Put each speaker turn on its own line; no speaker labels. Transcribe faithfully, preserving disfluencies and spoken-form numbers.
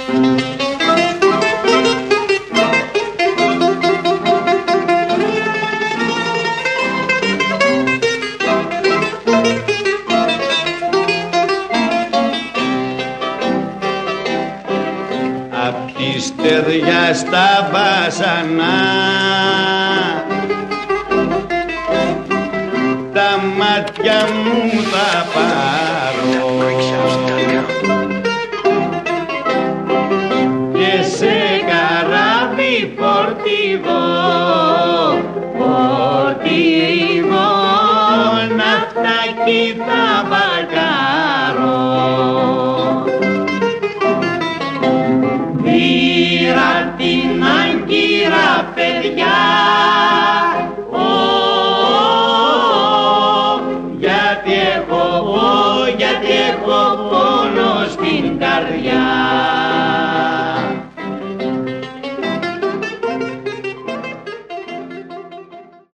Στεριά στα βάσανα, τα μάτια μου θα πάρω και σε καράβι φορτηγό, φορτηγό ναυτάκι θα βαρκάρω. Πήρα την άγκυρα παιδιά